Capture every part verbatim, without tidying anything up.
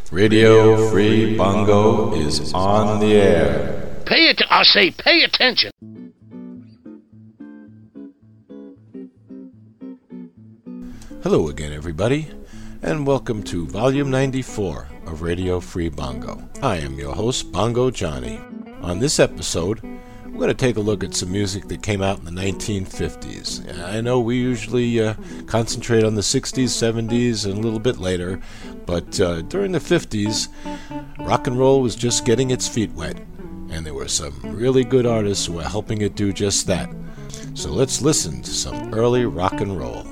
Radio Free Bongo is on the air. Pay it. I say, pay attention. Hello again, everybody, and welcome to Volume ninety-four of Radio Free Bongo. I am your host, Bongo Johnny. On this episode, we're going to take a look at some music that came out in the nineteen fifties. I know we usually uh, concentrate on the sixties, seventies, and a little bit later, but uh, during the fifties, rock and roll was just getting its feet wet, and there were some really good artists who were helping it do just that. So let's listen to some early rock and roll.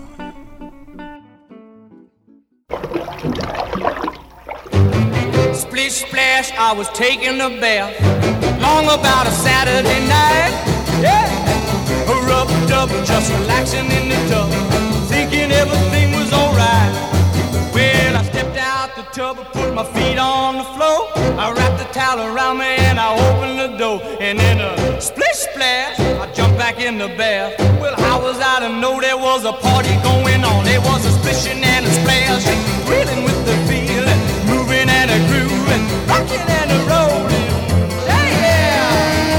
Splish splash, I was taking a bath, long about a Saturday night. Yeah, a rub dub, just relaxing in the tub, thinking everything was alright. Well, I stepped out the tub, put my feet on the floor, I wrapped the towel around me and I opened the door, and in a splish splash, I jumped back in the bath. Well, how was I to know there was a party going on? There was a splishing and a splashing, reeling with the feeling, moving and a grooving, rocking and a rolling. Yeah, yeah.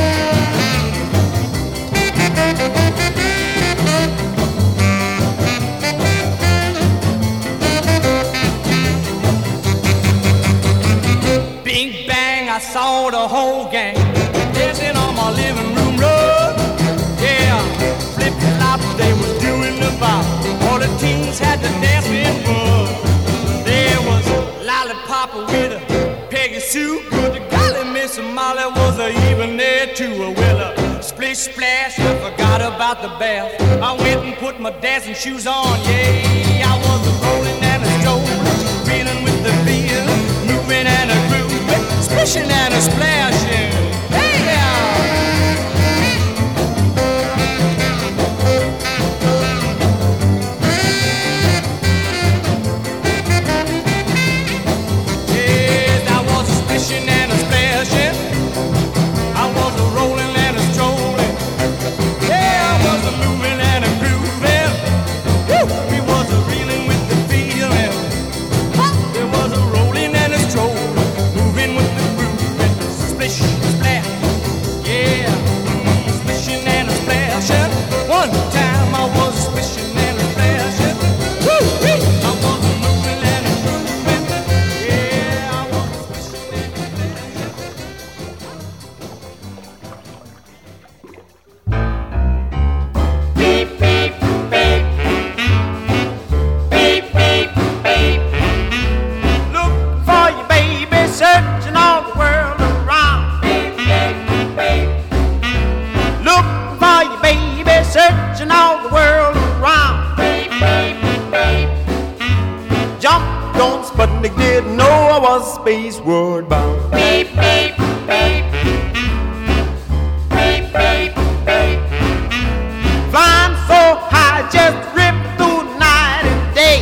Bing bang, I saw the whole gang dancing on my living room rug. Yeah, flip flop, they was doing the bop. All the teens had the dancing bug. There was Lollipop with a Peggy Sue, but the golly Miss Molly was a even there too. Well, a splish splash, I forgot about the bath. I went and put my dancing shoes on. Yeah, I was a rolling and a strolling, reeling with the feel, moving and a grooving, splishing and a splashing. Hey, and a splashing, I was a rolling and a strolling. Yeah, I was a moving and a grooving. Woo! We was a reeling with the feeling. There was a rolling and a strolling, moving with the grooving. Splish, splash, yeah, splishing and a splashing. One time I was splishing and a splashing. Woo! I was a moving and a grooving. Yeah, I was splishing and a searching all the world around. Look for your baby, searching all the world around. Jumped on Sputnik, didn't know I was spaceward bound. Flying so high, just ripped through night and day.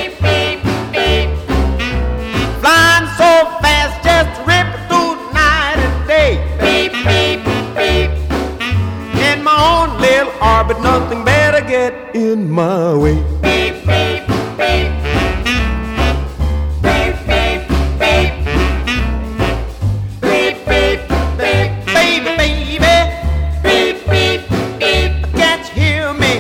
Flying so fast, just ripping through night and day. In my own little orbit, nothing better get in my way. Baby, baby, can't you hear me?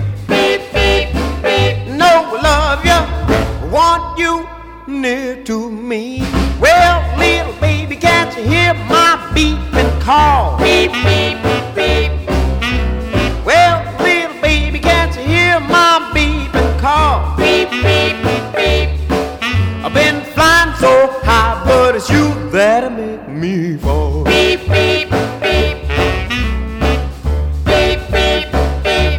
No, I love you, I want you near to me. Well, little baby, can't you hear my beeping call? Beep, beep, beep. Well, little baby, can't you hear my beeping call? Beep, beep, beep. I've been flying so high, but it's you that make me fall. Beep, beep, beep. Beep, beep, beep.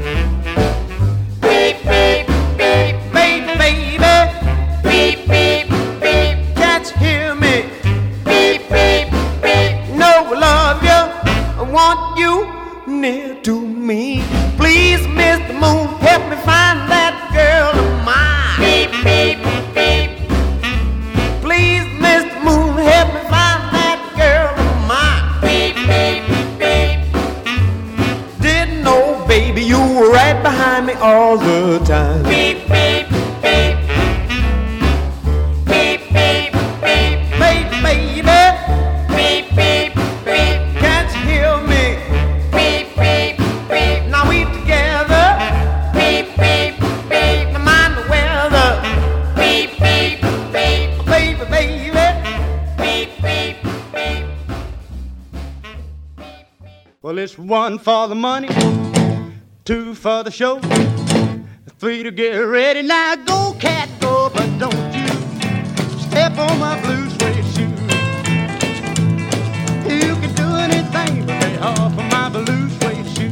Beep, beep, beep. Baby, baby. Beep, beep, beep. Can't you hear me? Beep, beep, beep. No, I love you, I want you near to me. Please, Mister Moon, help me find that girl of mine. Beep, beep, beep. Please, Mister Moon, help me find that girl of mine. Beep, beep, beep. Didn't know, baby, you were right behind me all the time. Beep, beep, beep. Beep, beep, beep. Well, it's one for the money, two for the show, three to get ready. Now go, cat, go, but don't you step on my blue suede shoe. You can do anything but lay off of my blue suede shoe.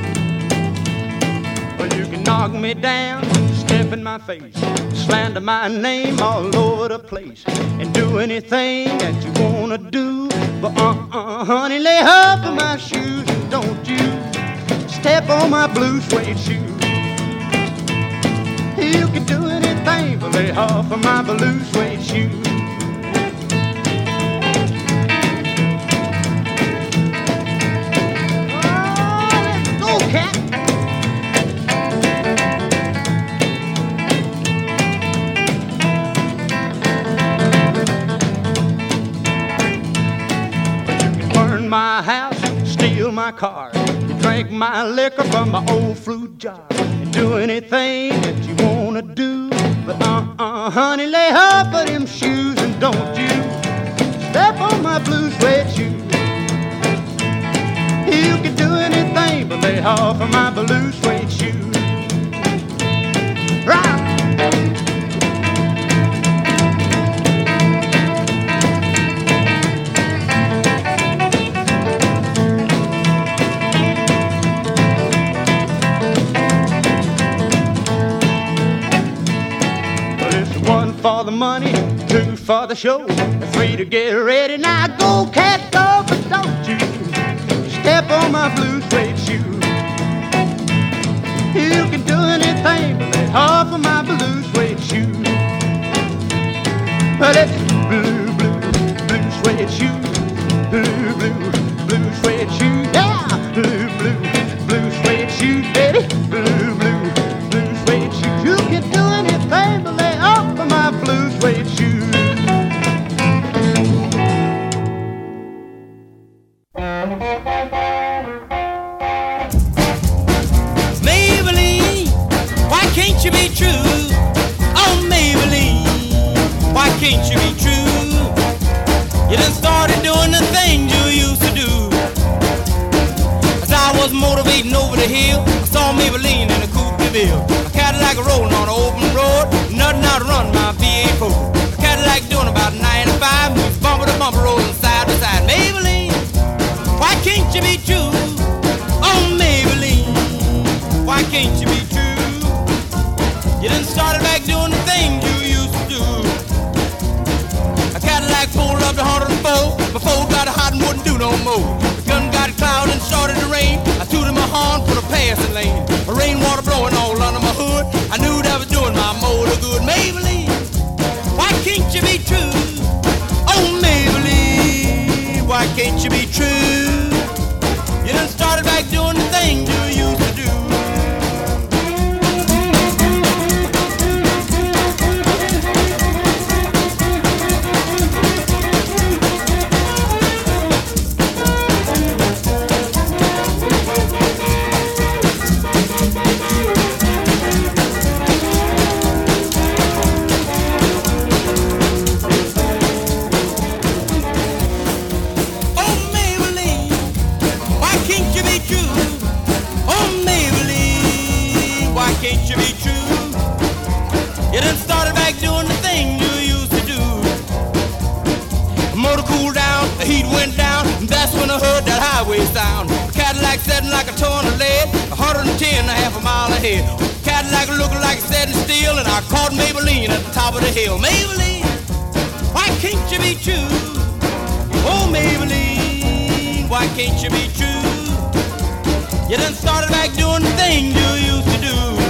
Well, you can knock me down, step in my face, slander my name all over the place, and do anything that you wanna do. But uh-uh, honey, lay off of my shoes, and don't you step on my blue suede shoe. You can do anything but lay off of my blue suede shoe. Oh, let's go, cat. My house, steal my car, you drink my liquor from my old fruit jar, and do anything that you wanna do. But uh-uh, honey, lay off of them shoes, and don't you step on my blue suede shoe. You can do anything but lay off of my blue suede shoe. Rock! For the money, two for the show, three to get ready. Now go, cat, go, but don't you step on my blue suede shoe. You can do anything but lay off of my blue suede shoe. But it's blue, blue, blue suede shoe, blue, blue, blue suede shoe, yeah, blue, blue, blue suede shoe, baby, blue, blue, blue suede shoe. You can do anything but lay off of my blue suede shoes. Maybelline, why can't you be true? Oh, Maybelline, why can't you be true? You done started doing the things you used to do. As I was motivating over the hill, I saw Maybelline in a coupe de ville. A Cadillac rolling on an open road, nothing out to run my V eight four. A Cadillac doing about ninety-five, moves bumper to bumper, rolling side to side. Maybelline, why can't you be true? Oh, Maybelline, why can't you be true? You done started back doing the things you used to do. A Cadillac pulled up to one oh four, before it got hot and wouldn't do no more. The gun got cloud and started to rain. I tooted my horn for the passing lane. A rainwater blowing all under my hood. I knew that was doing my motor good. Maybelline, why can't you be true? Oh, Maybelline, why can't you be true? You done started back doing the things you used to do. Can't you be true? You done started back doing the thing you used to do. The motor cooled down, the heat went down, and that's when I heard that highway sound. The Cadillac setting like a ton of lead, one hundred ten and a half a mile ahead. The Cadillac looking like it's setting steel, and I caught Maybelline at the top of the hill. Maybelline, why can't you be true? Oh, Maybelline, why can't you be true? You done started back doing the thing you used to do.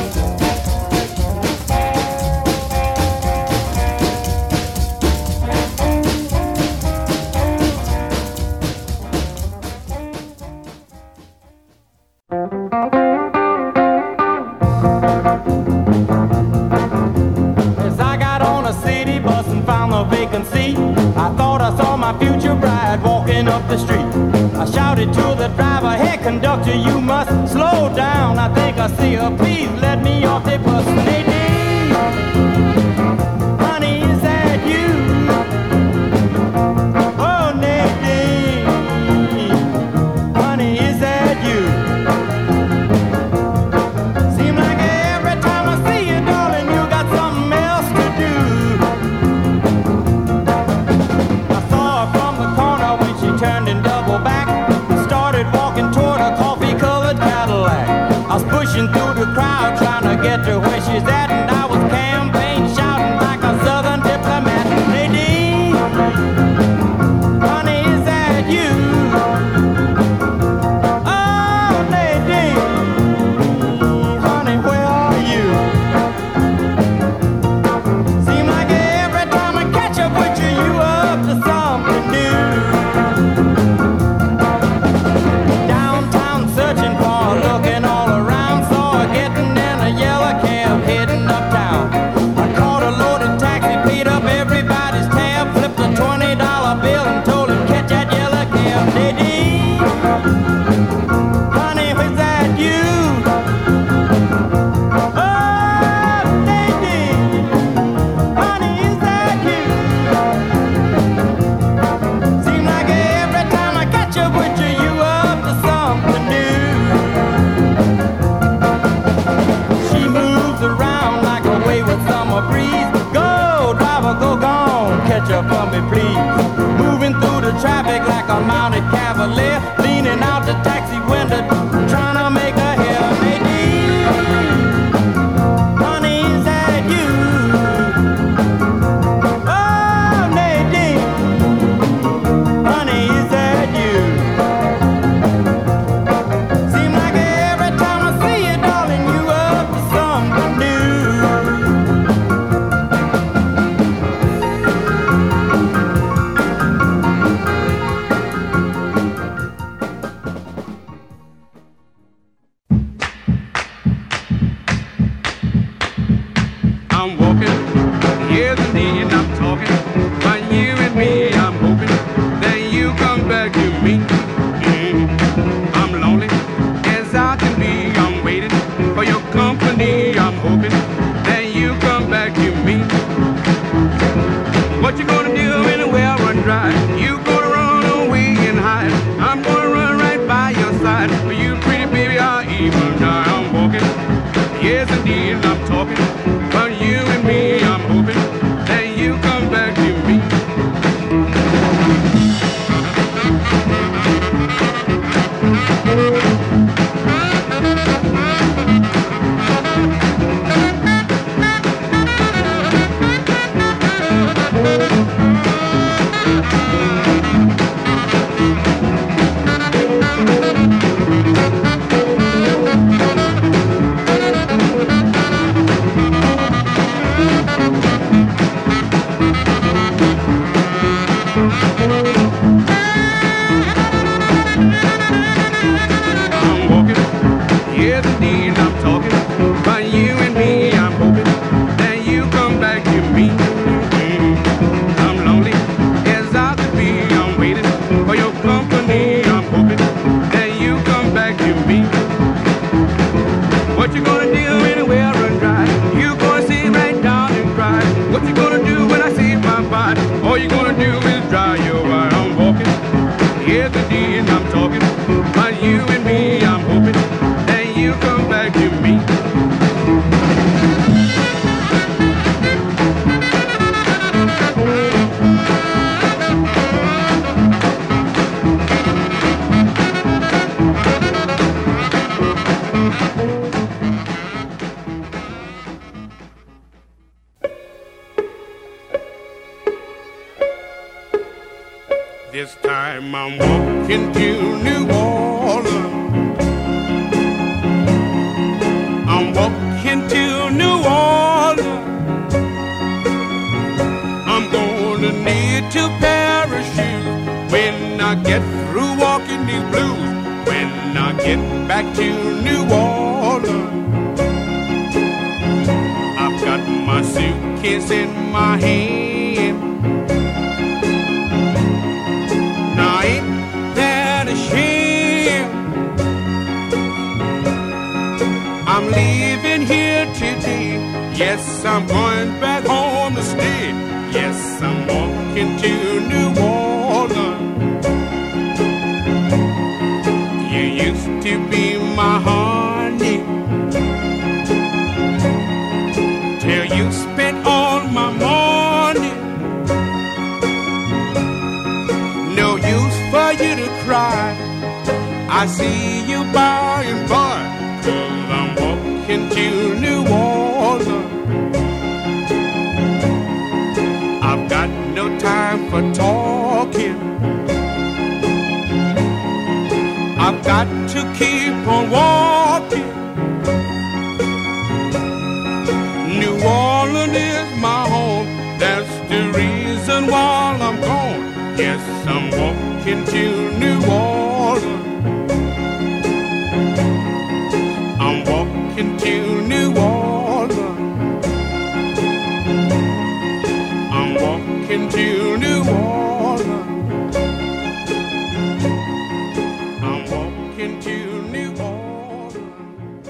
As I got on a city bus and found a vacancy, I thought I saw my future bride walking up the street. I shouted to the driver, hey conductor, you must slow down. I think I see her, please let me off the bus. Nadine, honey, is that you? Oh, Nadine, honey, is that you up to something new. Downtown searching for, looking all around, saw her getting in a yellow cab heading uptown. I caught a loaded taxi, paid up everybody's tab, flipped a twenty dollar bill and told him catch that yellow cab. Diddy, honey, was that you? Breeze. Go, driver, go gone, catch up for me, please. Moving through the traffic like a mounted cavalier, leaning out the taxi window, trying to make a hair. Nadine, honey, is that you? Oh, Nadine, honey, is that you? Seems like every time I see you, darling, you up to something new. This time I'm walking to New Orleans. I'm walking to New Orleans. I'm gonna need to parachute when I get through walking these blues. When I get back to New Orleans, I've got my suitcase in my hand. Now ain't that a shame? I'm leaving here today. Yes, I'm going back home to stay. Yes, I'm walking to New Orleans. You used to be my honey, till you spent all my money. No use for you to cry. I see you by and by, 'cause I'm walking to New Orleans. I've got no time for talking. I've got to keep on walking. New Orleans is my home. That's the reason why well, I'm going. Yes, I'm walking to New Orleans. I'm walking to New Orleans. I'm walking to New Orleans. I'm walking to New Orleans.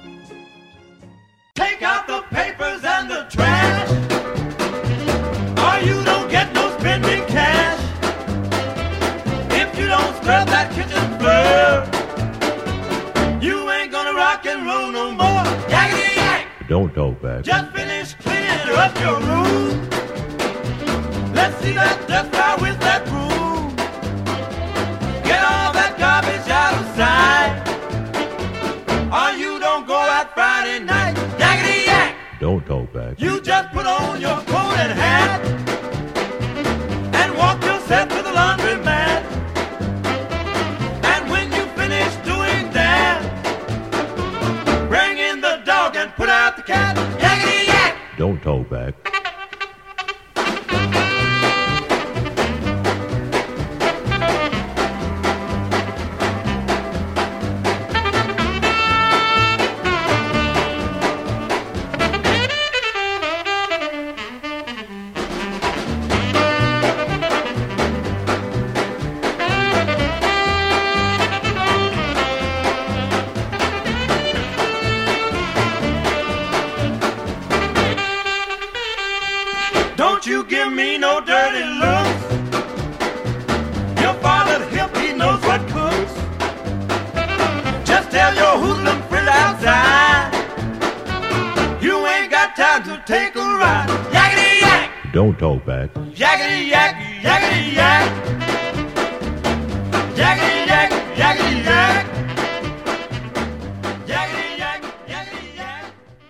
Take out the papers and the trash, or you don't get no spending cash. If you don't scrub that kitchen floor, you ain't gonna rock and roll no more. Yakety yak! Don't talk back. Just finished cleaning up your room. Let's see that dust fly with that broom. Get all that garbage out of sight, or you don't go out Friday night. Yakety yak! Don't talk back. You just put on your coat and hat and walk yourself to the laundromat. And when you finish doing that, bring in the dog and put out the cat. Yakety yak! Don't talk back. Don't you give me no dirty looks. Your father's hip, he knows what cooks. Just tell your hoodlum friend outside, you ain't got time to take a ride. Yakety yak! Don't talk back. Yakety yak, yakety yak. Yakety yak, yakety yak. Yakety yak, yakety yak.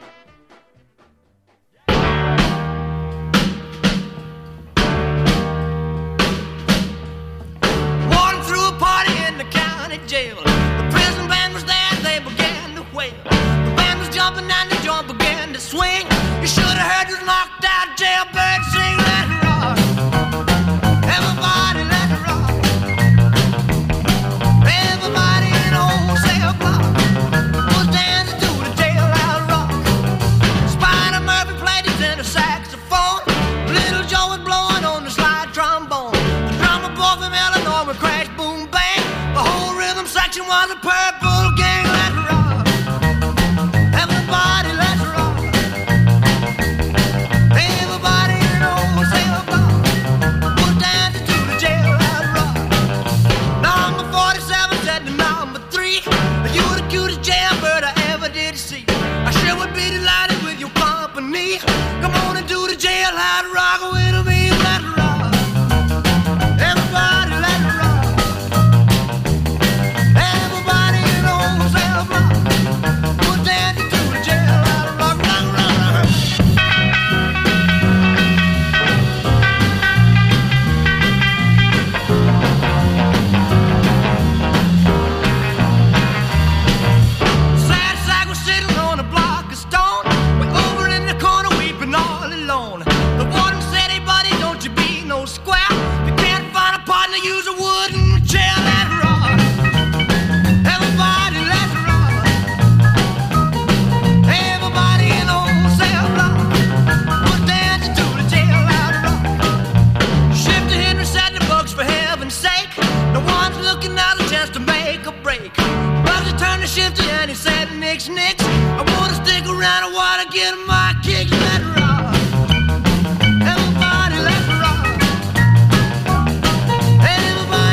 Walking through a party in the county jail. The prison band was there, they began to wail. The band was jumping and the joint began to swing. You should have heard this knocked out jailbird sing. Let it rock, everybody let it rock. Everybody in the whole cell block was dancing to the jailhouse rock. Spider Murphy played his inner saxophone. Little Joe was blowing on the slide trombone. The drummer boy from Illinois would crash, boom, bang. The whole rhythm section was a purple gang. Let's rock, everybody, let's rock. Everybody in the whole cell block was dancing to the jailhouse rock. Number forty-seven said to number three, you were the cutest jailbird I ever did see. I sure would be delighted with your company. Come on and do the jailhouse rock with me. Let's rock, everybody, let's rock. Everybody in the whole cell block was dancing to the jailhouse rock, rock, rock, rock. Sad sack was sitting on a block of stone, way over in the corner weeping all alone. The warden said, hey buddy, don't you be no square. If you can't find a partner, use a wooden chair. Let's rock, everybody, let's rock. Everybody in the whole cell block was dancing to the jailhouse rock. Shifty Henry said the bugs, for heaven's sake, no one's looking out a chance to make a break. Bugsy turned to Shifty and he said, nix, nix, I wanna stick around, I wanna get my kicks. Let's rock, everybody, let's rock. Everybody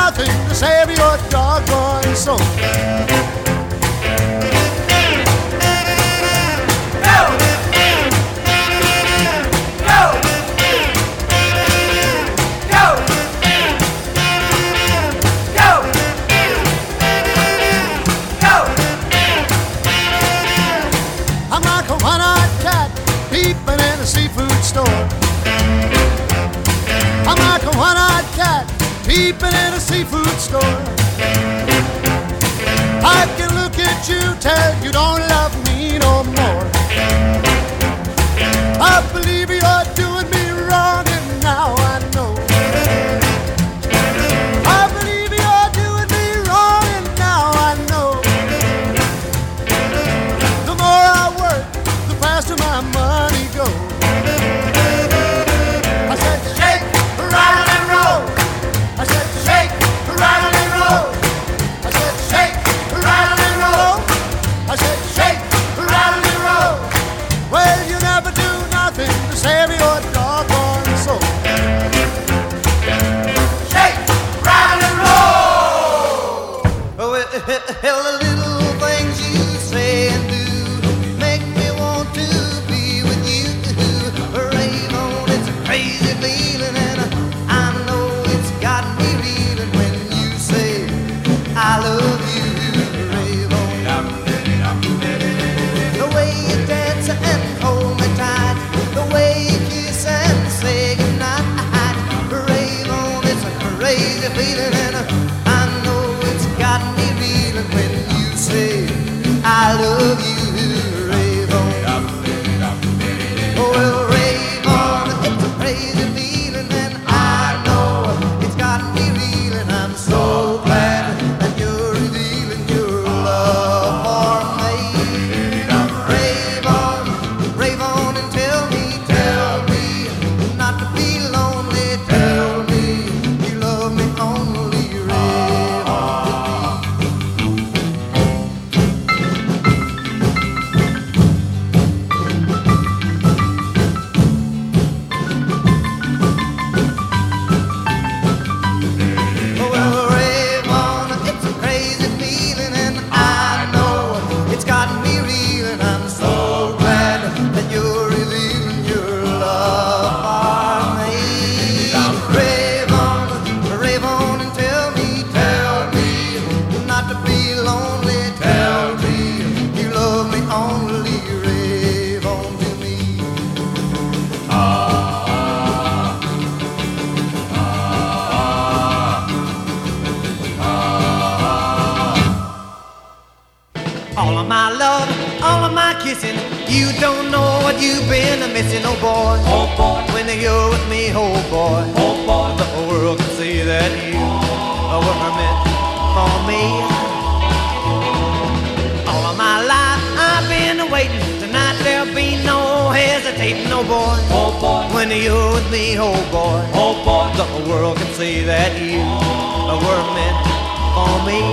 nothing to save your doggone soul. Peeping in a seafood store, I can look at you, tell you don't love me no more. I believe you're doing me wrong, and now I know. I believe you're doing me wrong, and now I know. The more I work, the faster my money goes. I said, shake, rattle, and roll. I said, shake, rattle, and roll. I said, shake, rattle, and roll. I said, shake, rattle, and roll. Well, you never do nothing to save your doggone soul. Shake, rattle, and roll. Well, the little things you say and do make me want to be with you. Rave on, it's a crazy feeling, and I know it's got me reeling when you say I love you. Rave on. The way you dance and hold me tight, the way you kiss and say goodnight. Rave on, it's a crazy feeling, and I know it's got me reeling when you say I love you. Rave on. Oh, well, rave on, it's a crazy feeling, and I know it's got me reeling. I'm so glad that you're revealing your love for me. Rave on, rave on, and tell me, tell me not to be lonely. Tell me you love me only. Rave on. Well, rave on, it's a crazy feeling, and I know it's got me reeling. I'm so glad that you're revealing your love for me. Rave on, rave on, and tell me, tell me not to be lonely. Tell me you love me only. Rave on to me. All of my love, all of my kissing, you don't know what you've been missing, oh boy. Oh boy, when you're with me, oh boy. Oh boy, the whole world can see that you were meant for me. All of my life I've been waiting. Tonight there'll be no hesitating, oh boy. Oh boy, when you're with me, oh boy. Oh boy, the whole world can see that you were meant for me.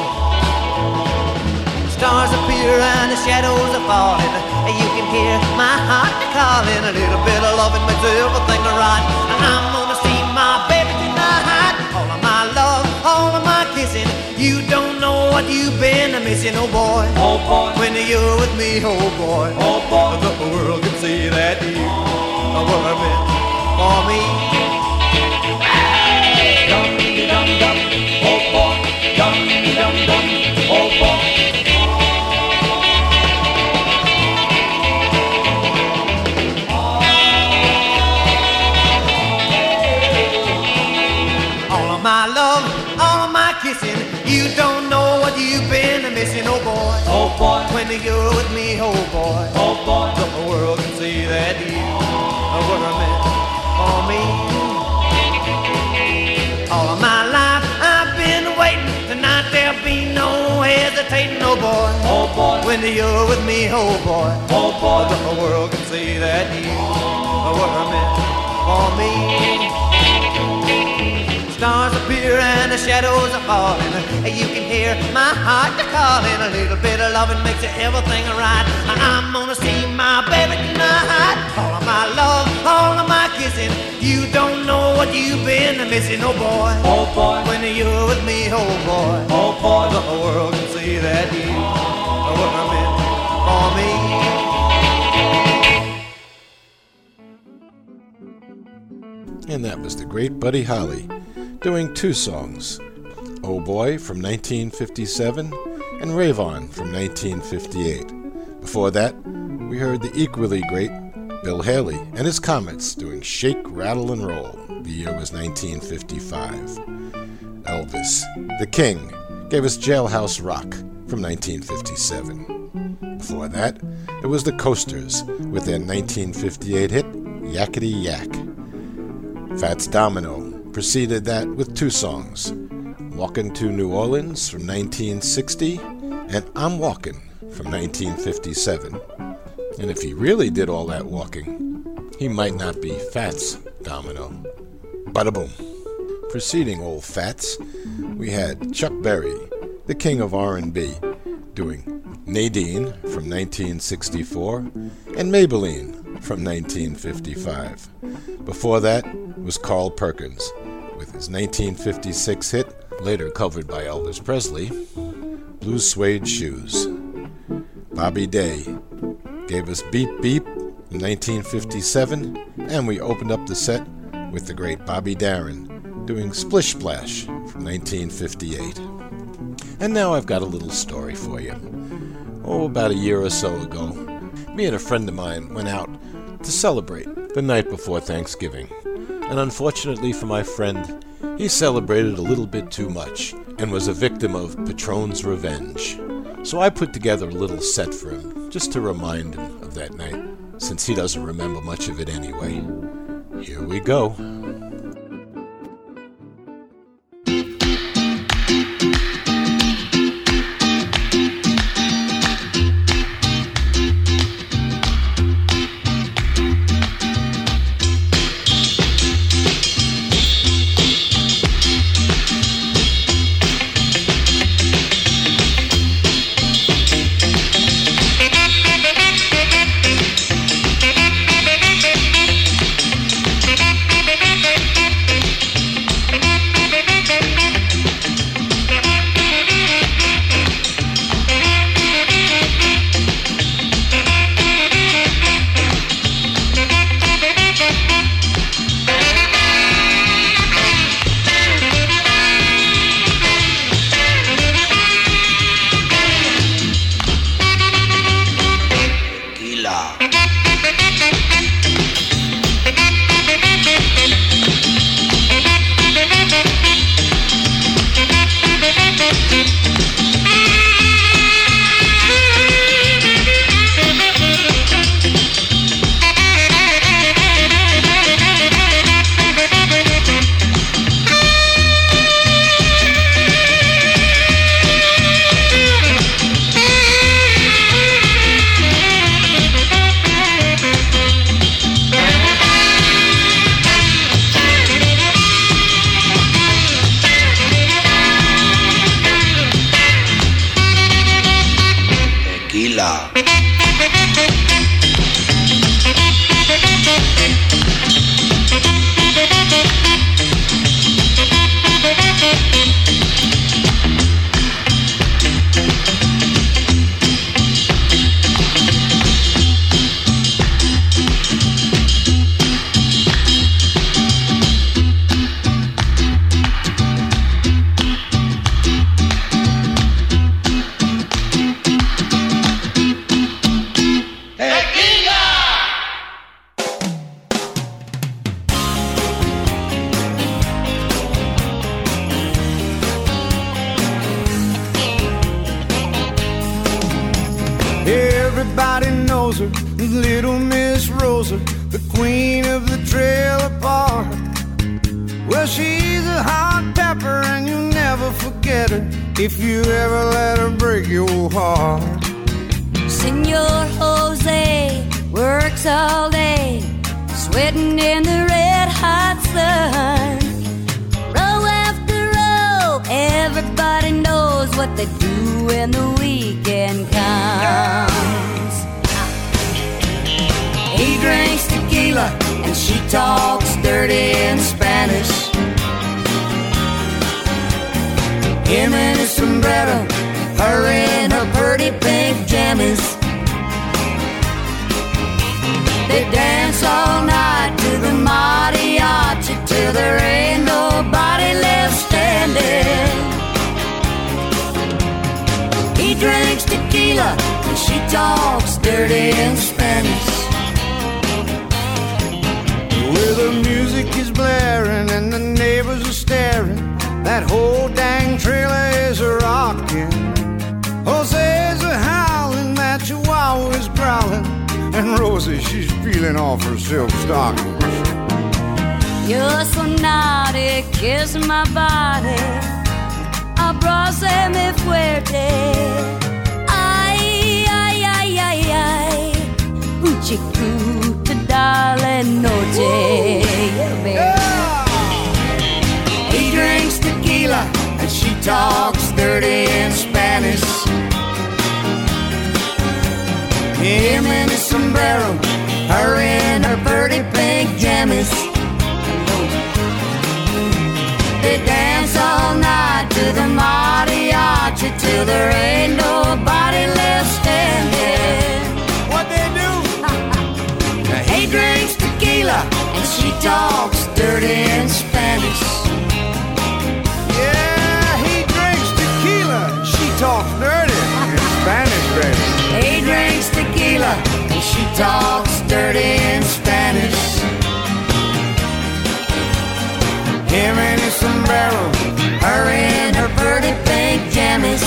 Stars appear and the shadows are falling. You can hear my heart calling. A little bit of loving makes everything right. I'm gonna see my baby tonight. All of my love, all of my kissing, you don't know what you've been missing, oh boy. Oh boy, when you're with me, oh boy. Oh boy, the whole world can see that you were meant for me. Dum dum dum, oh boy. Dum dum dum, oh boy. My love, all my kissing, you don't know what you've been missing, oh boy. Oh boy, when you're with me, oh boy. Oh boy, the whole world can see that you were meant for me. All of my life I've been waiting. Tonight there'll be no hesitating, oh boy. Oh boy, when you're with me, oh boy. Oh boy, the whole world can see that you were meant for me. Stars appear and the shadows are falling. You can hear my heart calling. A little bit of loving makes everything right. I'm gonna see my baby tonight. All of my love, all of my kissing, you don't know what you've been missing, oh boy. Oh boy, when you're was the great Buddy Holly doing two songs, Oh Boy from nineteen fifty-seven and Rave On from nineteen fifty-eight. Before that, we heard the equally great Bill Haley and his Comets doing Shake, Rattle, and Roll. The year was nineteen fifty-five. Elvis, the King, gave us Jailhouse Rock from nineteen fifty-seven. Before that, it was the Coasters with their nineteen fifty-eight hit, Yakety Yak. Fats Domino preceded that with two songs, Walkin' to New Orleans from nineteen sixty and I'm Walkin' from nineteen fifty-seven. And if he really did all that walking, he might not be Fats Domino. Bada boom. Preceding old Fats, we had Chuck Berry, the king of R and B, doing Nadine from nineteen sixty-four and Maybelline from nineteen fifty-five. Before that was Carl Perkins with his nineteen fifty-six hit, later covered by Elvis Presley, Blue Suede Shoes. Bobby Day gave us Beep Beep in nineteen fifty-seven, and we opened up the set with the great Bobby Darin doing Splish Splash from nineteen fifty-eight. And now I've got a little story for you. Oh, about a year or so ago, me and a friend of mine went out to celebrate the night before Thanksgiving. And unfortunately for my friend, he celebrated a little bit too much and was a victim of Patron's revenge. So I put together a little set for him, just to remind him of that night, since he doesn't remember much of it anyway. Here we go. Everybody knows her, Little Miss Rosa, the queen of the trailer park. Well, she's a hot pepper and you'll never forget her if you ever let her break your heart. Senor Jose works all day, sweating in the red hot sun. Row after row, everybody knows what they do when the weekend comes. He drinks tequila and she talks dirty in Spanish. Him in his sombrero, her in her pretty pink jammies. They dance all night to the mariachi till they're tequila, and she talks dirty in Spanish. Where the music is blaring and the neighbors are staring, that whole dang trailer is a rockin'. Jose's a howling, that chihuahua is growling, and Rosie, she's peeling off her silk stockings. You're so naughty, kiss my body, abrázame fuerte. Ay, ay, ay, ay, ay, un chiquito, darling, noche. Yeah. He drinks tequila, and she talks dirty in Spanish. Him in his sombrero, her in her pretty pink jammies. They dance all night to the mariachi till there ain't nobody left standing. What they do? He drinks tequila, and she talks dirty in Spanish. Yeah, he drinks tequila, she talks dirty in Spanish, baby. He drinks tequila, and she talks dirty in Spanish. Him in his sombrero, her in her pretty pink jammies.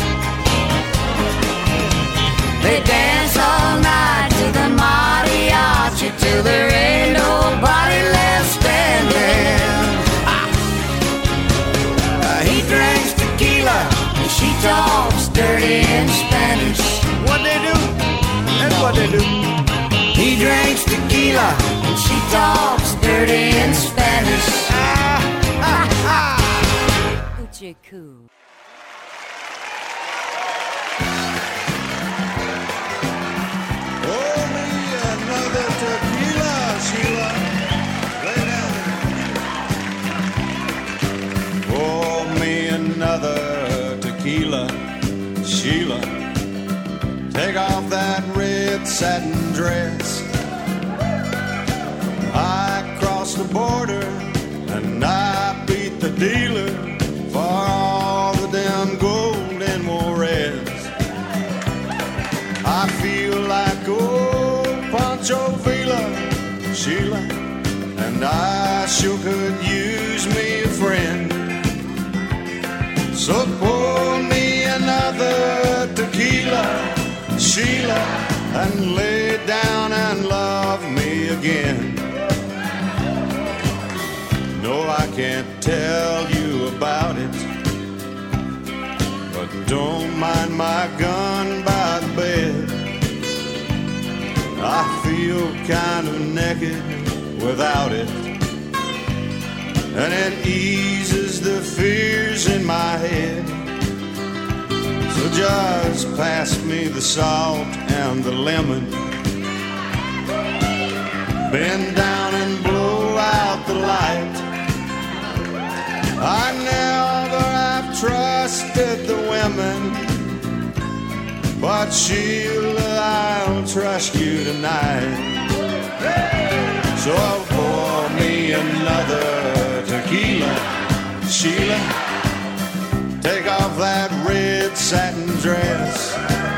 They dance all night to the mariachi till there ain't nobody left standing. Ah. Uh, he drinks tequila, and she talks dirty in Spanish. What they do? That's what they do. He drinks tequila, and she talks dirty in Spanish. Ah, ah, ah. Hoochie coo. Oh, me another tequila, Sheila. Lay down. Oh, me another tequila, Sheila. Take off that red satin dress. I crossed the border and I beat the dealer for all the damn gold in Juarez. I feel like old Pancho Villa, Sheila, and I sure could use me a friend. So pour me another tequila, Sheila, and lay down and love me again. No, I can't tell you about it, but don't mind my gun by the bed. I feel kind of naked without it, and it eases the fears in my head. So just pass me the salt and the lemon. Bend down and blow out the light. I never have trusted the women, but Sheila, I'll trust you tonight. So pour me another tequila, Sheila. Take off that red satin dress.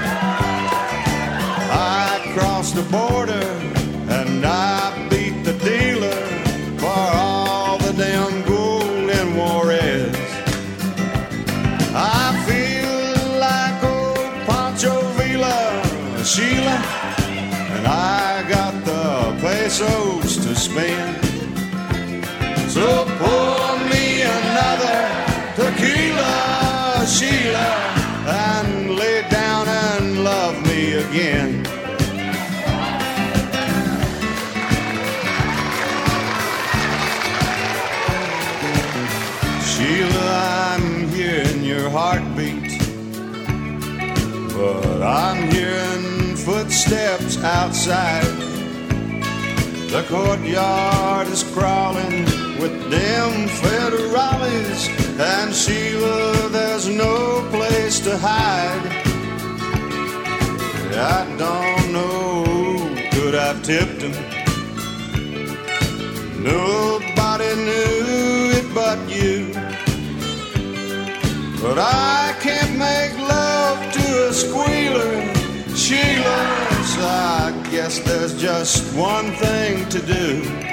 I crossed the border and I beat the dealer for all the damn gold in Juarez. I feel like old Pancho Villa, Sheila, and I got the pesos to spend. So pour me another tequila, Sheila, and lay down and love me again. Sheila, I'm hearing your heartbeat, but I'm hearing footsteps outside. The courtyard is crawling with them federales, and Sheila, there's no place to hide. I don't know who could have tipped him. Nobody knew it but you. But I can't make love to a squealer Sheila, so I guess there's just one thing to do.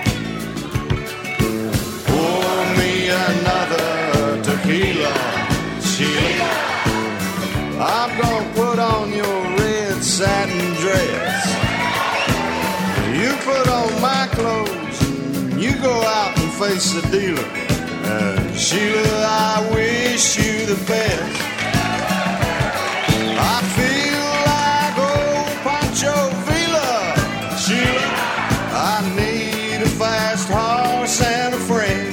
Pour me another tequila, Sheila. I'm gonna put on your red satin dress. You put on my clothes, and you go out and face the dealer. Uh, Sheila, I wish you the best. I feel like old Pancho Villa, Sheila. I need a fast horse and a friend.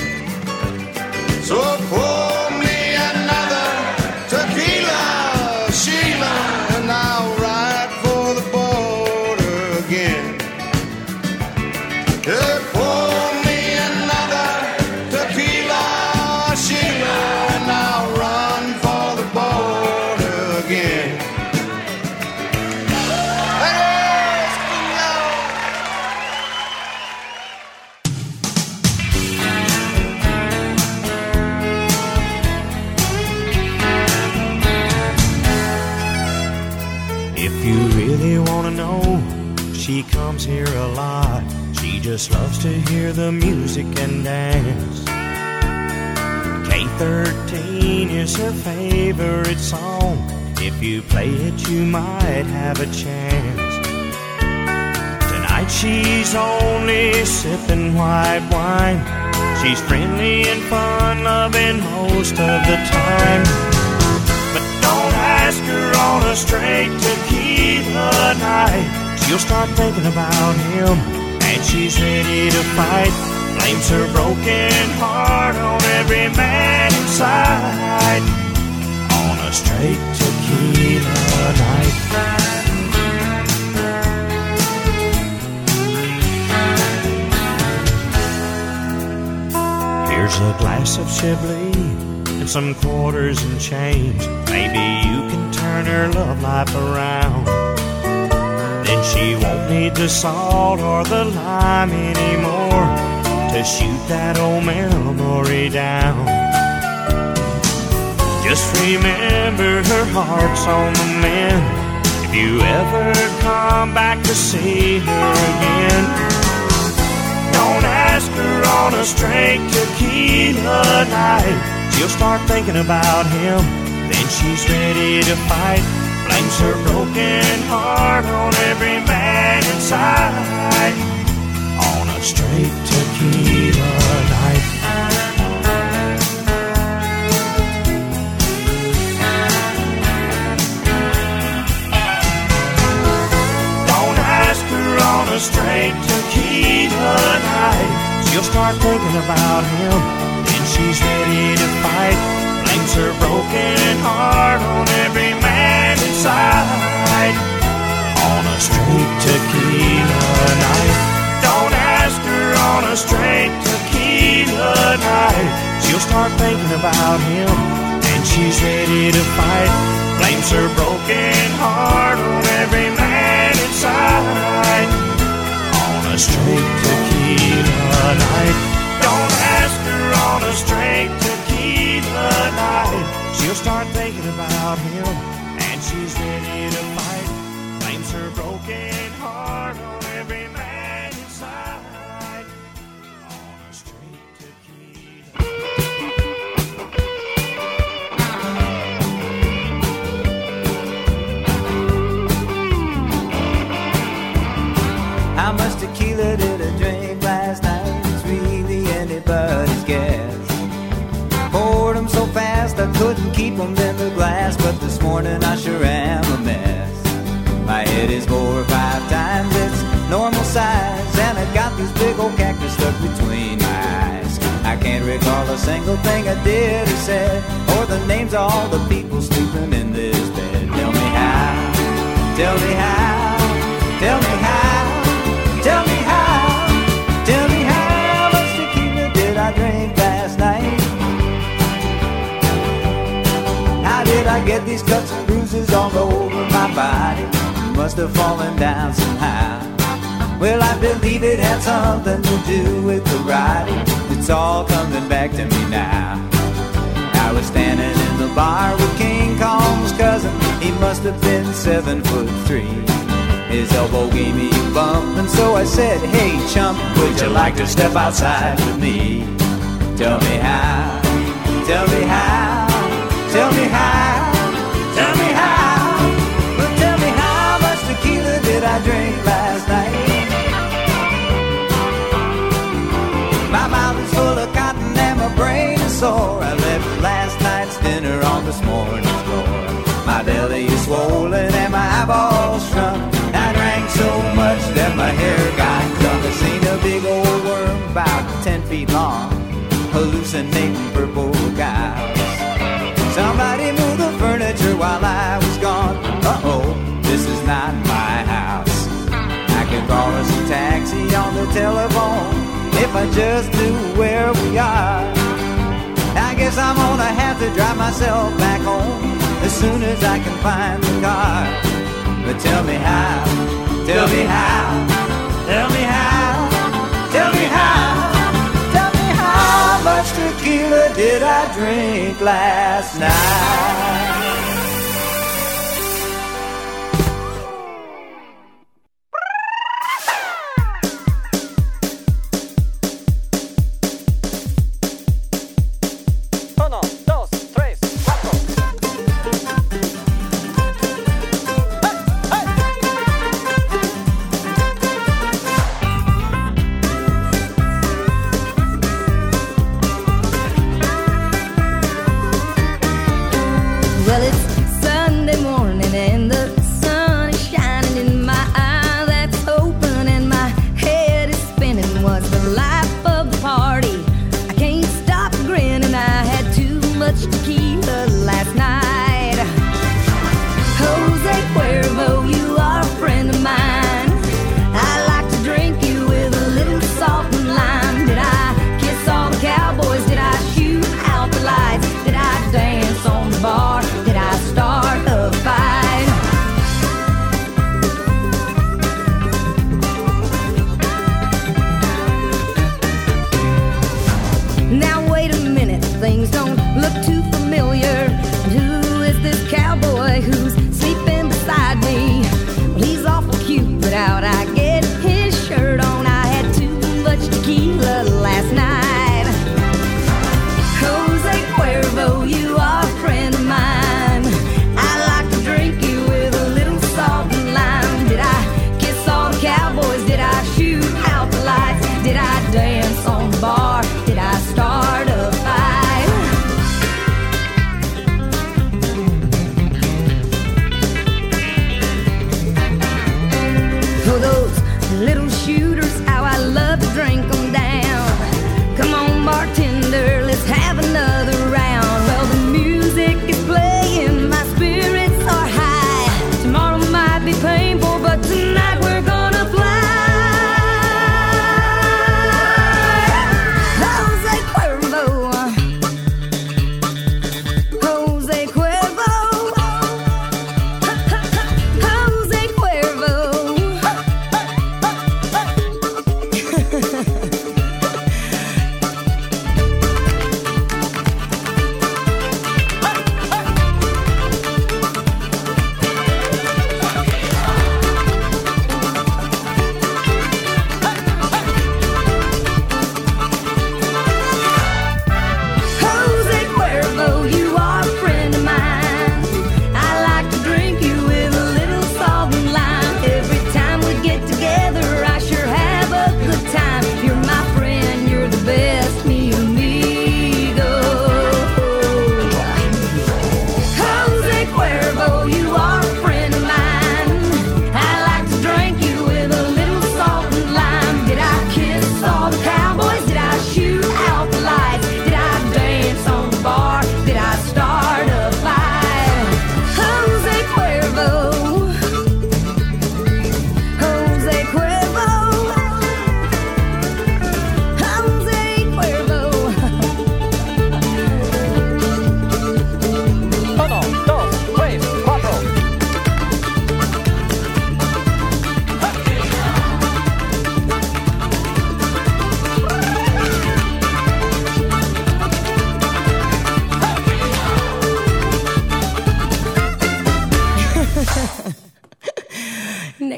So pour me another tequila, Sheila, and I'll ride for the border again. Yeah, pour me another tequila, Sheila, and I'll run for the border again. If you really want to know, she comes here a lot. She just loves to hear the music and dance. K thirteen is her favorite song. If you play it, you might have a chance. Tonight she's only sipping white wine. She's friendly and fun-loving most of the time. But don't ask her on a straight tequila night. She'll start thinking about him, and she's ready to fight. Blames her broken heart on every man inside. On a straight tequila night. Here's a glass of Chablis and some quarters and change. Maybe you can turn her love life around. Then she won't need the salt or the lime anymore to shoot that old memory down. Just remember her heart's on the mend. If you ever come back to see her again, don't ask her on a straight tequila night. She'll start thinking about him, then she's ready to fight. Blames her broken heart on every man inside. On a straight tequila night. Don't ask her on a straight tequila night. She'll start thinking about him, then she's ready to fight. Blames her broken heart on every man inside. On a straight tequila night. Don't ask her on a straight tequila night. She'll start thinking about him, and she's ready to fight. Blames her broken heart on every man inside. On a straight tequila night. Don't ask her on a straight tequila night. She'll start thinking about him, and she's ready to fight. Blames her broken heart on every man inside. On a straight tequila. How much tequila did I drink last night? It's really anybody's guess. Poured them so fast I couldn't keep them in the glass, but this morning I sure am a mess. My head is four or five times its normal size, and I got these big old cactus stuck between my eyes. I can't recall a single thing I did or said, or the names of all the people sleeping in this bed. Tell me how, tell me how, tell me how, tell me how, tell me how much tequila did I drink last night? How did I get these cuts and bruises all over my body? Must have fallen down somehow. Well, I believe it had something to do with the writing. It's all coming back to me now. I was standing in the bar with King Kong's cousin. He must have been seven foot three. His elbow gave me a bump, and so I said, hey chump, would you like to step outside with me? Tell me how, tell me how, tell me how, tell me how. Well, tell me how much tequila did I drink last night? My mouth is full of cotton and my brain is sore. I left last night's dinner on this morning's floor. My belly is swollen and my eyeballs shrunk. I drank so much that my hair got drunk. I seen a big old worm about ten feet long, hallucinating purple guys. Somebody moved the furniture while I was gone. Uh-oh, this is not my house. I could call us a taxi on the telephone if I just knew where we are. I guess I'm gonna have to drive myself back home as soon as I can find the car. But tell me how, tell me how, tell me how, tell me how, tell me how much tequila did I drink last night? Well, it's Sunday morning and the sun is shining in my eye that's open and my head is spinning. Was the life of the party. I can't stop grinning. I had too much tequila last night. Jose Cuervo, you are a friend of mine. I like to drink you with a little salt and lime. Did I kiss all the cowboys? Did I shoot out the lights? Did I dance on the bar? Did I start a fight? Now wait a minute, things don't look too familiar.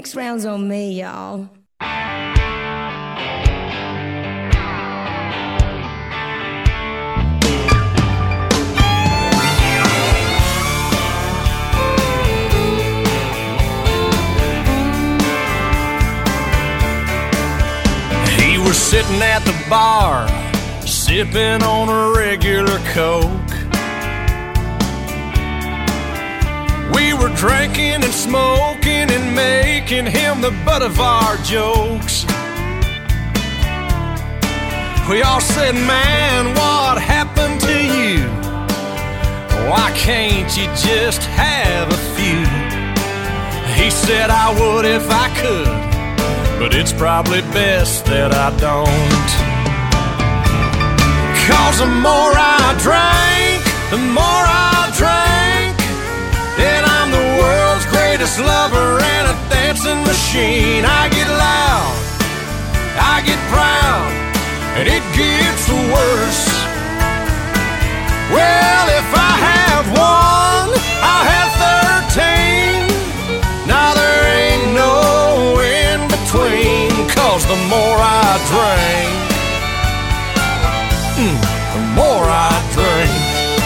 Next round's on me, y'all. He was sitting at the bar, sipping on a regular Coke. We were drinking and smoking and making him the butt of our jokes. We all said, man, what happened to you? Why can't you just have a few? He said I would if I could, but it's probably best that I don't. Cause the more I drank, the more I drank, then I'm the world's greatest lover and a dancing machine. I get loud, I get proud, and it gets worse. Well, if I have one, I'll have thirteen. Now there ain't no in between. Cause the more I drink, mm, the more I drink.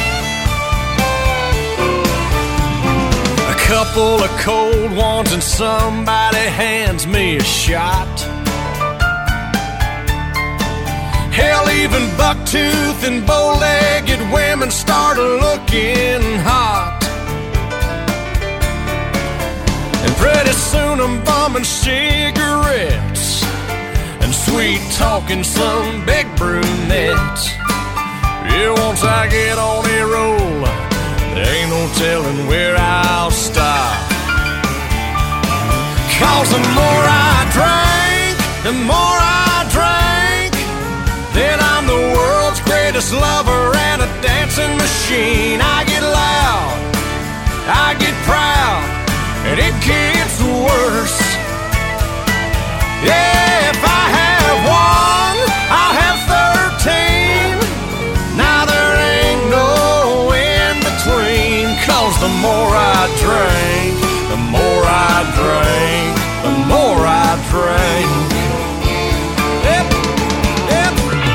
A couple of cold ones and somebody hands me a shot. Hell, even bucktooth and bow-legged women start looking hot. And pretty soon I'm bumming cigarettes and sweet-talking some big brunette. Yeah, once I get on a roll, there ain't no telling where I'll stop. Cause the more I drink, the more I drink, then I'm the world's greatest lover and a dancing machine. I get loud, I get proud, and it gets worse. Yeah, if I have one, I'll have thirteen. Now there ain't no in between. Cause the more I drink, the more I drink, the more I drink. Yep, yep.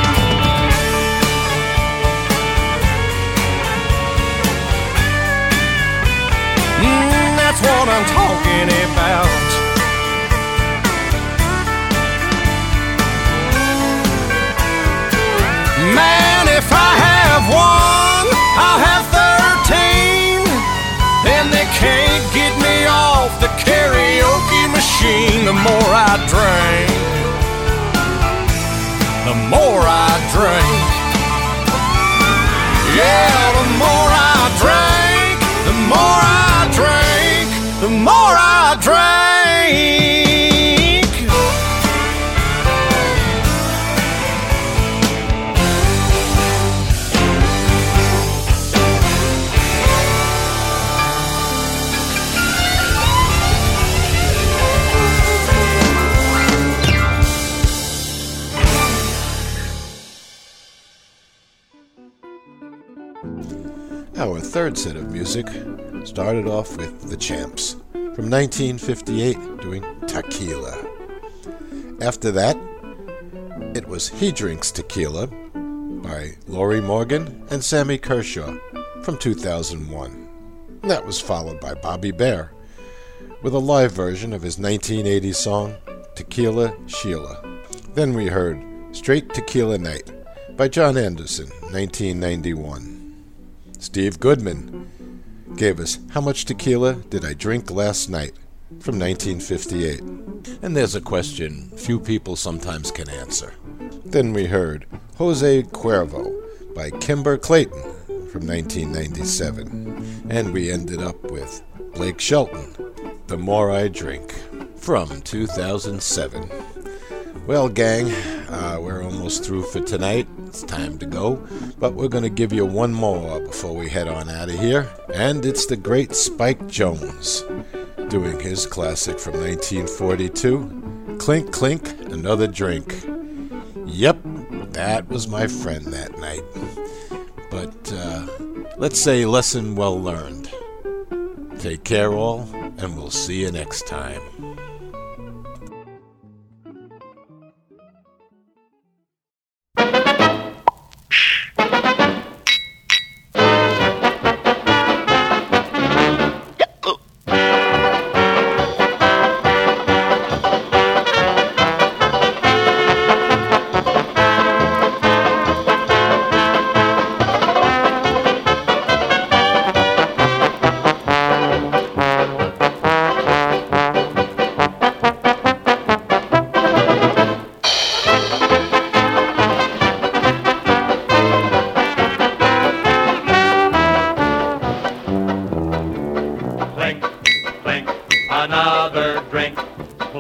Mm, that's what I'm talking about. Man, if I have one, I'll have thirteen. Then they can't get me off the karaoke machine. The more I drink, the more I drink. Yeah, the more I drink, the more I drink, the more I drink. Our third set of music started off with The Champs from nineteen fifty-eight doing Tequila. After that, it was He Drinks Tequila by Lorrie Morgan and Sammy Kershaw from two thousand one. That was followed by Bobby Bare with a live version of his nineteen eighty song Tequila Sheila. Then we heard Straight Tequila Night by John Anderson, nineteen ninety-one. Steve Goodman gave us How Much Tequila Did I Drink Last Night from nineteen fifty-eight. And there's a question few people sometimes can answer. Then we heard Jose Cuervo by Kimber Clayton from nineteen ninety-seven. And we ended up with Blake Shelton, The More I Drink from two thousand seven. Well, gang, uh, we're almost through for tonight. It's time to go, but we're going to give you one more before we head on out of here, and it's the great Spike Jones doing his classic from nineteen forty-two, Clink Clink, Another Drink. Yep, that was my friend that night. But uh, let's say lesson well learned. Take care all, and we'll see you next time.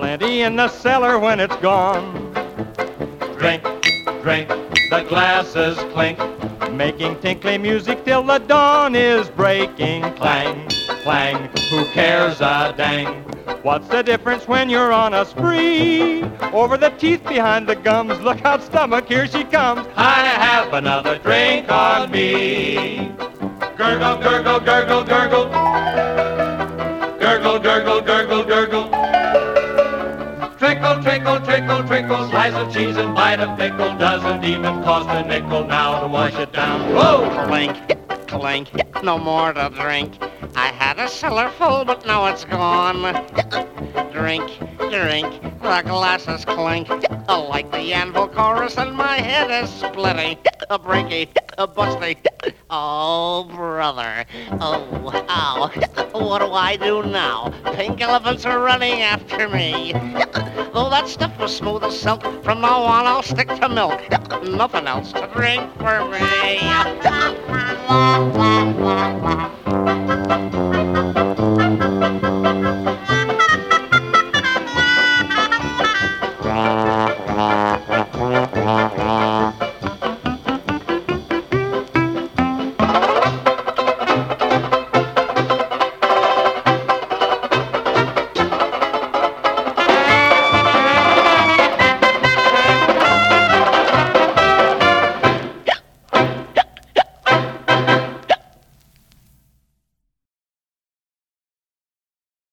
plenty in the cellar when it's gone. Drink, drink, the glasses clink, making tinkly music till the dawn is breaking. Clang, clang, who cares a dang? What's the difference when you're on a spree? Over the teeth behind the gums, look out stomach, here she comes. I have another drink on me. Gurgle, gurgle, gurgle, gurgle. Gurgle, gurgle, gurgle, gurgle. Trickle, trickle, trickle, trickle. Slice of cheese and bite of pickle. Doesn't even cost a nickel now to wash it down. Whoa! Clink, clink, no more to drink. I had a cellar full, but now it's gone. Drink, drink, the glasses clink. Like the anvil chorus and my head is splitting. A brinky, a busty. Oh, brother. Oh, ow. What do I do now? Pink elephants are running after me. Though that stuff was smooth as silk, from now on I'll stick to milk. Nothing else to drink for me.